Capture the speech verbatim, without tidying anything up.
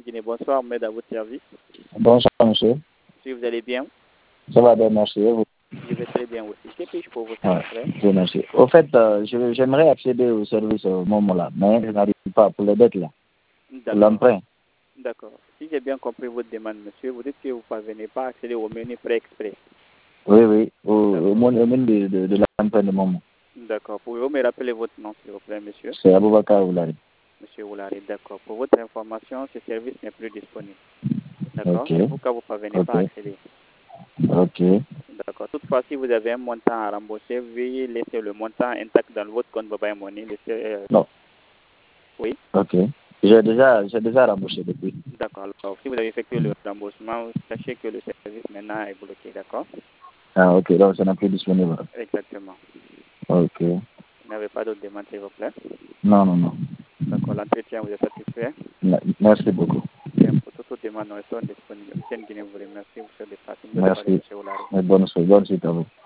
Guinée. Bonsoir, Ahmed, à votre service. Bonsoir, monsieur. Si vous allez bien? Ça va bien, merci. Et vous? Je vais très bien aussi. Que puis-je pour vous, s'il Ouais, vous plaît? je vous remercie. Au fait, euh, je- j'aimerais accéder au service au moment-là, mais je n'arrive pas pour les dettes là, pour D'accord. l'emprunt. D'accord. Si j'ai bien compris votre demande, monsieur, vous dites que vous ne parvenez pas à accéder au menu Frais Express. Oui, oui, au, au D'accord. menu au menu de, de, de l'emprunt de moment. D'accord. Pouvez-vous me rappeler votre nom, s'il vous plaît, monsieur? C'est Aboubakar Oulari. Monsieur Oulari, d'accord. Pour votre information, ce service n'est plus disponible. D'accord. Ok, C'est pourquoi vous ne parvenez ok, pas à accéder. ok, D'accord. Toutefois, si vous avez un montant à rembourser, veuillez laisser le montant intact dans votre compte Baba Money. Laissez, euh, non, Oui. ok. J'ai déjà, j'ai déjà remboursé depuis. D'accord. Alors, si vous avez effectué le remboursement, sachez que le service maintenant est bloqué. D'accord. Ah, ok, donc ça n'est plus disponible. Exactement. Ok. Vous n'avez pas d'autres demandes, s'il vous plaît? Non, non, non. D'accord. L'entretien vous est satisfait? Me- Merci beaucoup. Bien, pour toute autre demande, nous restons disponibles. Monsieur Nguyen vous remercie. Vous souhaite de passer une bonne soirée, Merci. monsieur Oulari. Et bonne, bonne suite à vous.